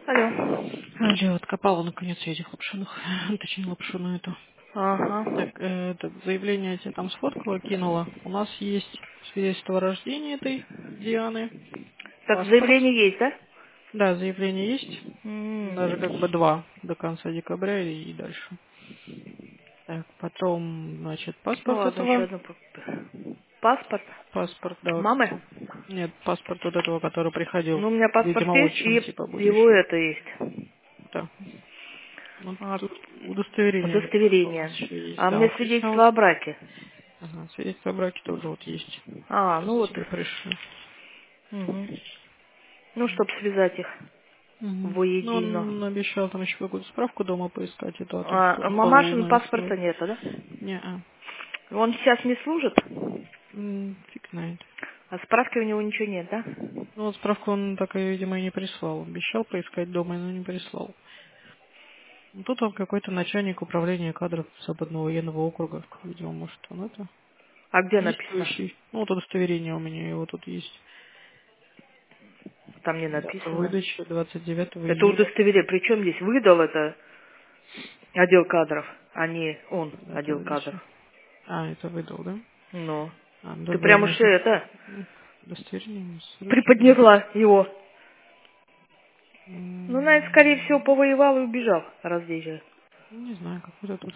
Алло. Алло, откопала наконец я этих лапшиных, точнее лапшину эту. Ага. Так, заявление я тебе там сфоткала, кинула. У нас есть свидетельство о рождении этой Дианы, Так, паспорт. заявление есть, да? Да, заявление есть. Даже как бы два до конца декабря и дальше. Так, потом, значит, Ну паспорт ладно, еще этого. одно. Паспорт. Паспорт, да, вот. Мамы? Нет, паспорт вот этого, который приходил. Ну, у меня паспорт Видимо, есть, отчим, и типа, его будущий. это есть. Да. Вот А, тут удостоверение у нас удостоверение. еще есть. А у Да, меня вот прислал. свидетельство о браке. Ага, свидетельство о браке тоже вот есть. А, Сейчас ну вот. тебе пришлю. Угу. Ну, чтобы связать их Угу. Ну, воедино. он обещал там еще какую-то справку дома поискать, а тут А голову мамашин навесила. паспорта нету, да? Не-а. Он сейчас не служит, Фиг знает. а справки у него ничего нет, да? Ну, вот справку он так, видимо, и не прислал. Обещал поискать дома, но не прислал. Ну, тут он какой-то начальник управления кадров Западного военного округа. Видимо, может, он это А где написано? действующий. Ну, вот удостоверение у меня, его тут есть. Там не Дата написано. выдачи 29 Это июля. удостоверение. Причем здесь выдал это отдел кадров, а не он, Дата отдел кадров. выдачи. А, это выдал, да? Ну, А, ты да, прям уж месяц. это, Удостоверение сроки, да. приподняла его. Ну, наверное, скорее всего, М, повоевал и убежал, раз здесь же. Не знаю, какой-то тут.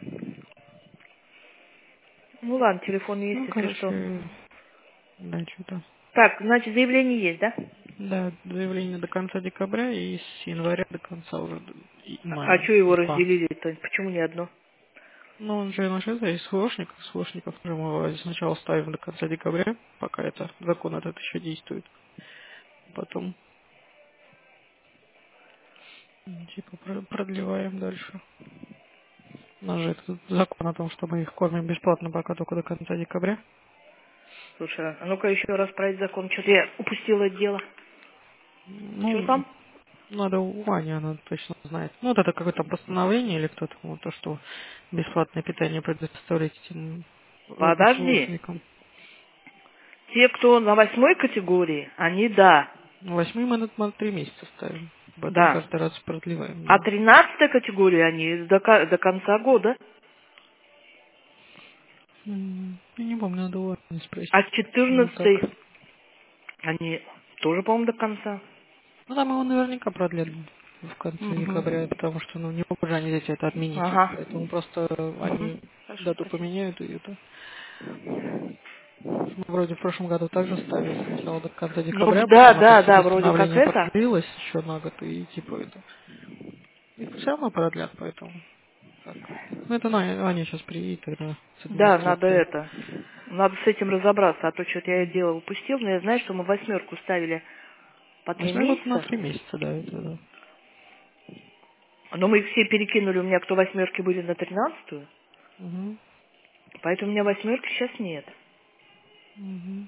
Ну, ладно, телефон есть, Ну, если что. короче, да, что-то. Так, значит, заявление есть, да? Да, заявление до конца декабря и с января до конца уже А мая. что его Два. разделили-то? Почему не одно? Ну, он же наш это из СВОшников же мы его сначала ставим до конца декабря, пока это закон этот еще действует. Потом, типа, продлеваем дальше. У нас же этот закон о том, что мы их кормим бесплатно пока только до конца декабря. Слушай, а ну-ка еще раз про этот закон. Что-то я упустила это дело. Что Ну, там? надо у Ани, она точно знает. Ну, вот это какое-то постановление или кто-то, вот то, что бесплатное питание предоставлять этим Подожди. СВОшникам. Те, кто на 8 категории, они да. Восьмым мы на 3 месяца ставим. Потом Да. каждый раз продлеваем, А да. 13 категория, они до конца года. Я не помню, надо у Ани А спросить. Ну, так. 14 они тоже, по-моему, до конца. Ну, там его наверняка продлят в конце декабря, Угу. потому что, ну, не могут же они здесь это отменить. Ага. Поэтому просто Угу. они Хорошо, дату спасибо. поменяют и это. Мы вроде в прошлом году также ставили сначала до конца Ну, декабря, да, потом да, опять да, вроде как постановление это. продлилось еще на год, и типа это. Их все равно продлят, поэтому так как-то. Ну это Аня сейчас приедет тогда с Да, надо администрации. это. Надо с этим разобраться, а то что-то я Мгм. дело упустил, но я знаю, что мы 8 ставили по 3 8 год на месяца. 3 месяца, да, это да. Но мы их все перекинули, у меня кто 8 были на 13, Угу. поэтому у меня 8 сейчас нет. Угу.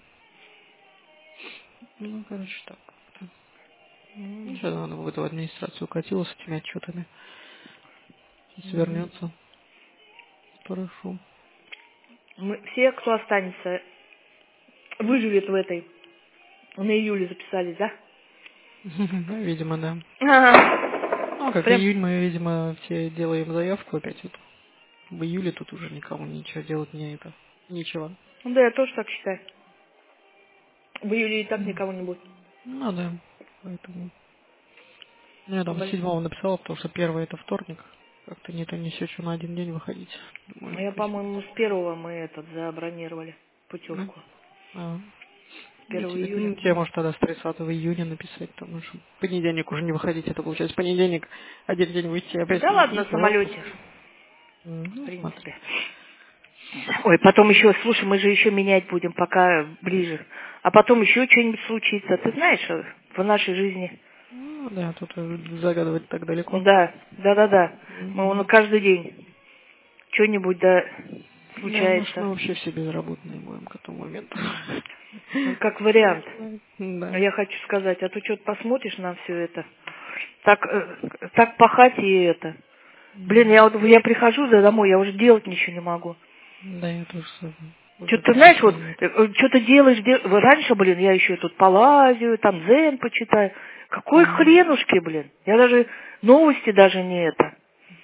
Ну, короче, так как-то. Ну, М. сейчас надо будет в администрацию укатила с этими отчетами. Сейчас Мгм. вернется. Хорошо. Мы, все, кто останется, выживет в этой. На июле записались, да? Ну, видимо, да. Ну, а Ага. как Прям, июнь мы, видимо, все делаем заявку опять. Вот. В июле тут уже никому ничего делать не это. Нечего. да, я тоже так считаю. В июле и так М. никого не будет. Ну да. Поэтому. Ну, я там с Блин. 7 написала, потому что первый это вторник. Как-то не все, что на один день выходить. Думаю, Я, пусть. по-моему, с 1 мы этот забронировали Да? путевку. А. С Ну, 1 тебе, июля. тебе, может, тогда с 30 июня написать, потому что в понедельник уже не выходить. Это получается понедельник, один день выйти, опять Да ладно, и на жалко самолете. будет. В Ну, смотри. принципе. Ой, потом еще, слушай, мы же еще менять будем, пока ближе. А потом еще что-нибудь случится. Ты знаешь, в нашей жизни. Ну, да, тут загадывать так далеко. Да, да, да, да. Мы вон Мгм. каждый день что-нибудь да Да, может, случается. мы вообще все безработные будем к этому моменту. Ну, как Кто вариант. знает. Но Да. я хочу сказать, а то что-то посмотришь на все это. Так, так пахать и это. Блин, Мгм. я прихожу да, домой, я уже делать ничего не могу. Да, я тоже самое. Что-то Уже ты даже знаешь, вот, ничего нет. что-то делаешь, раньше, блин, я еще тут полазию, там дзен почитаю. Какой хренушки, блин. Я даже новости даже не это.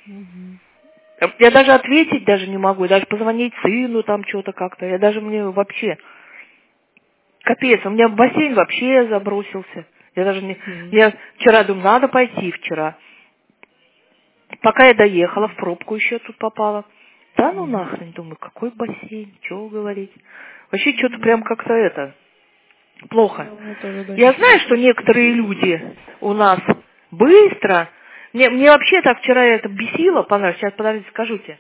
Я даже ответить даже не могу, даже позвонить сыну там что-то как-то. Я даже мне вообще... Капец, у меня бассейн вообще забросился. Я даже не... Я вчера думаю, надо пойти вчера. Пока я доехала, в пробку еще тут попала. Да ну нахрен, думаю, какой бассейн, чего говорить. Вообще что-то прям как-то это... Плохо. Я знаю, что некоторые люди у нас быстро... Мне вообще так вчера это бесило, понравилось. Сейчас, подождите, скажу тебе.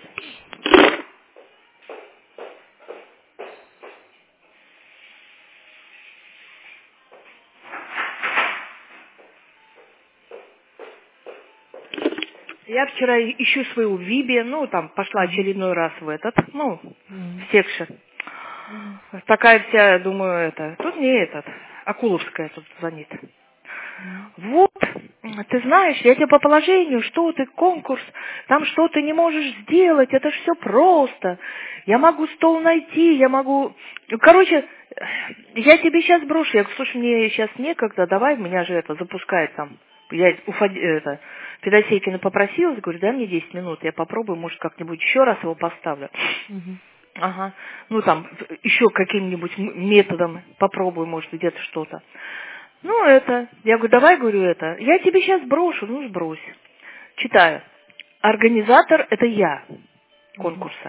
Я вчера ищу свою Виби, ну, там, пошла очередной раз в этот, ну, в секшн. Такая вся, думаю, это... Тут не этот, Акуловская тут звонит. Вот, ты знаешь, я тебе по положению, что ты, конкурс, там что ты не можешь сделать, это ж все просто. Я могу стол найти, я могу... Короче, я тебе сейчас брошу. Я говорю, слушай, мне сейчас некогда, давай, меня же это запускает там. Я у Федосейкина попросилась, говорю, дай мне 10 минут, я попробую, может, как-нибудь еще раз его поставлю. Ага. Ну, там, еще каким-нибудь методом попробую, может, где-то что-то. Ну, это, я говорю, давай, говорю, это, я тебе сейчас брошу, ну, сбрось. Читаю. Организатор – это я конкурса.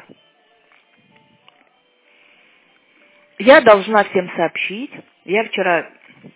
Я должна всем сообщить. Я вчера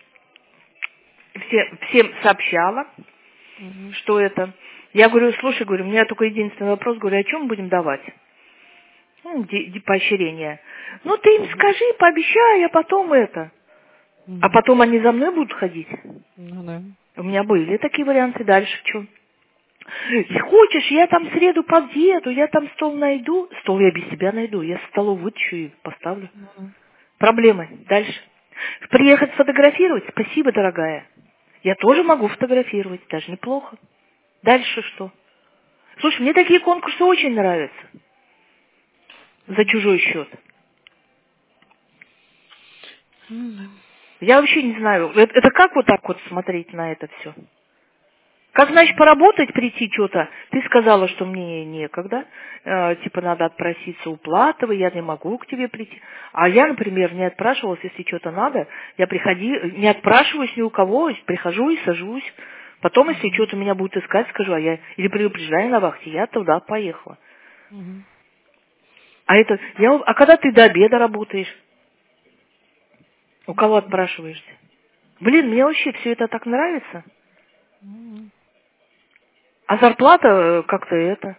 всем сообщала, что это. Я говорю, слушай, говорю, у меня только единственный вопрос, говорю, о чем будем давать? Ну, поощрение. Ну, ты им скажи, пообещай, а потом это. А потом они за мной будут ходить? Ну да. У меня были такие варианты. Дальше что? Хочешь, я там в среду подъеду, я там стол найду. Стол я без тебя найду. Я столов вытащу и поставлю. Проблемы. Дальше. Приехать сфотографировать? Спасибо, дорогая. Я тоже могу фотографировать. Даже неплохо. Дальше что? Слушай, мне такие конкурсы очень нравятся. За чужой счет. Я вообще не знаю. Это как вот так вот смотреть на это все? Как, значит, поработать, прийти что-то? Ты сказала, что мне некогда, типа надо отпроситься у Платовой, я не могу к тебе прийти. А я, например, не отпрашивалась, если что-то надо, я не отпрашиваюсь ни у кого, прихожу и сажусь. Потом, если что-то меня будут искать, скажу, или предупреждаю на вахте, я туда поехала. А когда ты до обеда работаешь? У кого отпрашиваешься? Блин, мне вообще все это так нравится. А зарплата как-то это...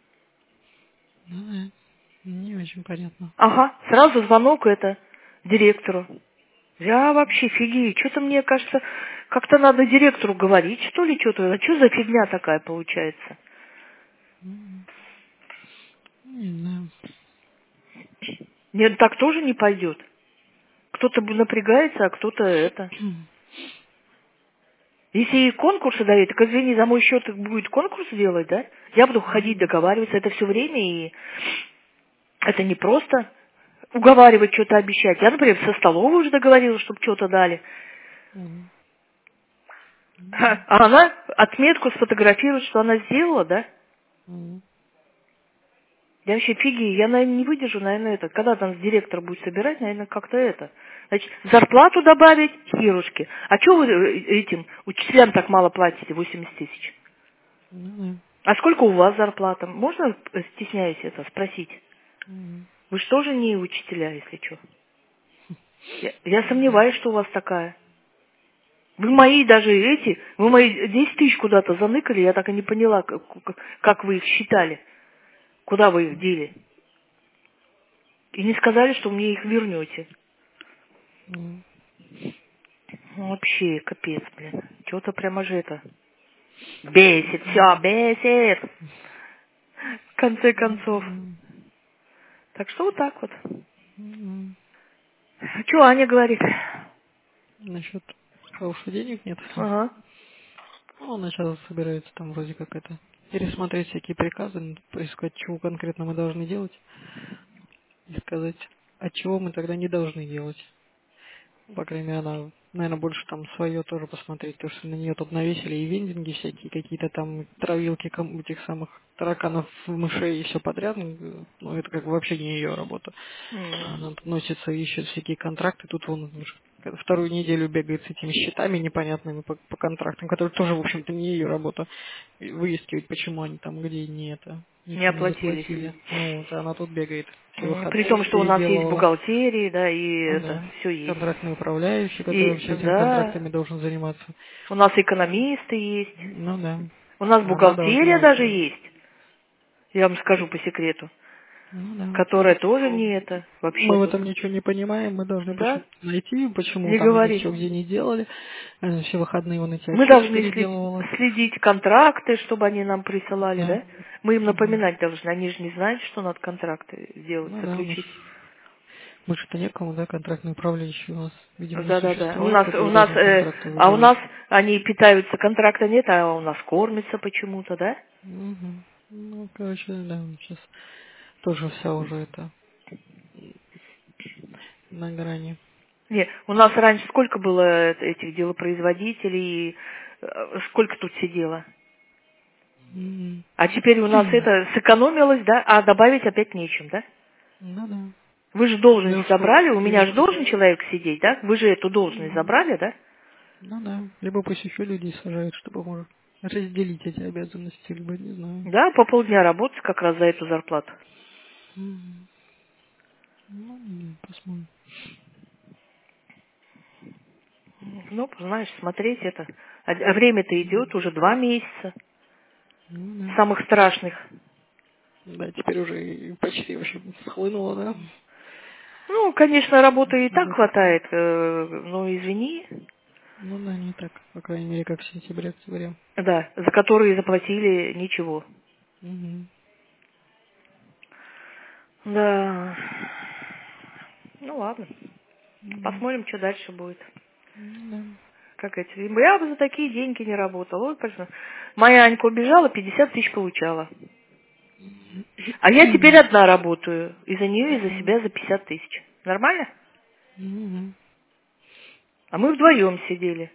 Не очень понятно. Ага, сразу звонок директору. Я вообще фигею. Что-то мне кажется, как-то надо директору говорить, что ли, что-то. А что за фигня такая получается? Не знаю. Нет, так тоже не пойдет. Кто-то напрягается, а кто-то это. Если и конкурсы дают, так извини, за мой счет будет конкурс делать, да? Я буду ходить, договариваться, это все время, и это не просто уговаривать, что-то обещать. Я, например, со столовой уже договорилась, чтобы что-то дали. А она отметку сфотографирует, что она сделала, да? Я вообще фигею, я, наверное, не выдержу, наверное, это. Когда там директор будет собирать, наверное, как-то это. Значит, зарплату добавить, хирушки. А что вы этим учителям так мало платите, 80 тысяч? А сколько у вас зарплата? Можно, стесняюсь это, спросить? Вы же тоже не учителя, если что. Я сомневаюсь, что у вас такая. Вы мои 10 тысяч куда-то заныкали, я так и не поняла, как вы их считали. Куда вы их дели? И не сказали, что мне их вернете. Вообще, капец, блин. Чего-то прямо же это... Бесит, все, бесит. В конце концов. Так что вот так вот. Что Аня говорит? Насчет того, что денег нет. Ага. Ну, она сейчас собирается там вроде как это пересмотреть всякие приказы, поискать, чего конкретно мы должны делать, и сказать, от чего мы тогда не должны делать. По крайней мере, она, наверное, больше там свое тоже посмотреть, потому что на нее тут навесили и вендинги всякие, какие-то там травилки этих самых тараканов, мышей и все подряд. Ну, это как бы вообще не ее работа. Она тут носится, ищет всякие контракты. Тут он уже вторую неделю бегает с этими счетами непонятными по контрактам, которые тоже, в общем-то, не ее работа. И выискивать, почему они там, где не это, Не не оплатились. заплатили. Ну, вот, а она тут бегает. Все При выходные том, что у нас есть переделывала. бухгалтерия, да, и Ну это да. все есть. Контрактный управляющий, который И вообще этими да, контрактами должен заниматься. у нас экономисты есть. Ну да. У нас Она бухгалтерия должна даже это... есть. Я вам скажу по секрету. Ну да. Которая тоже не это Мы вообще. в этом ничего не понимаем, мы должны Да, почему-то найти, почему не там говори. ничего где не делали. Она все выходные вон эти Мы отчеты должны переделывала. следить контракты, чтобы они нам присылали, Да. да? Мы им Мгм. напоминать должны. Они же не знают, что надо контракты сделать, Ну да, заключить. больше-то некому, да, контрактный управляющий у нас, видимо, не Да. существует, который должен контракты А у выдавать. нас они питаются, контракта нет, а у нас кормятся почему-то, да? Мгм. Ну, короче, да, сейчас тоже вся уже это на грани. Не, у нас раньше сколько было этих делопроизводителей, сколько тут сидело? Мгм. А теперь у нас это сэкономилось, да, а добавить опять нечем, да? Ну да. Вы же должность Берешь сколько забрали, у меня же есть. должен человек сидеть, да? Вы же эту должность Мгм. забрали, да? Ну да. Либо пусть еще людей сажают, чтобы может разделить эти обязанности, либо не знаю. Да, по полдня работать как раз за эту зарплату. Мгм. Ну, не, посмотрим. Ну, знаешь, смотреть это. А время-то идет уже 2 месяца. Ну да. Самых страшных. Да, теперь уже и почти, в общем, схлынуло, да? Ну, конечно, работы и так Уже. хватает, но извини, Ну да, не так, по крайней мере, как в сентябре-октябре. да, за которые заплатили ничего. Угу. Да. Ну ладно. Угу. Посмотрим, что дальше будет. Ну да. Как эти. Я бы за такие деньги не работала. Вот, просто. Моя Анька убежала, 50 тысяч получала. А я теперь одна работаю. И за нее, и за себя за 50 тысяч. Нормально? Угу. А мы вдвоем сидели.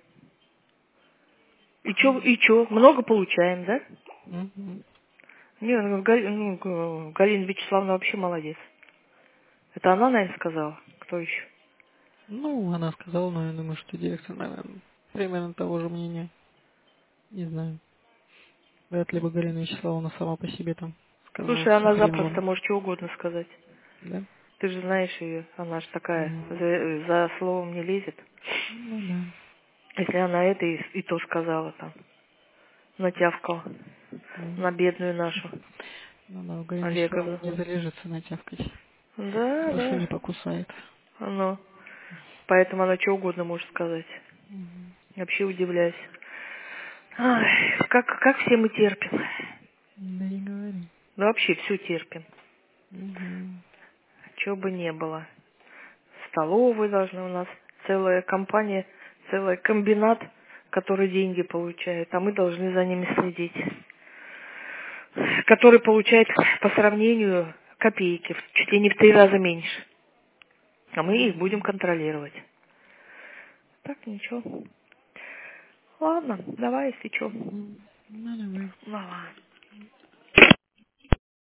И чё? Много получаем, да? Угу. Не, Галина Вячеславовна вообще молодец. Это она, наверное, сказала. Кто еще? Ну, она сказала, но я думаю, что директор, наверное, примерно того же мнения. Не знаю. Вряд ли бы Галина Вячеславовна сама по себе там сказала Слушай, все она хрен запросто вон. может что угодно сказать. Да? Ты же знаешь ее. Она же такая. Ну, За словом не лезет. ну да. Если она это и то сказала там. Натявкала. М. На бедную нашу Ну да, у Галины Вячеславовны Олеговну. не залежится натявкать. Да, Душу да. не покусает. Оно. Поэтому она что угодно может сказать. Мгм. Вообще удивляюсь. Ай, как все мы терпим. Да не говори. Да вообще все терпим. Мгм. Чего бы не было. Столовые должны у нас. Целая компания, целый комбинат, который деньги получает. А мы должны за ними следить. Который получает по сравнению копейки. Чуть ли не в 3 раза меньше. А мы их будем контролировать. Так, ничего. Ладно, давай, если что. Мгм. Ну, давай. Давай.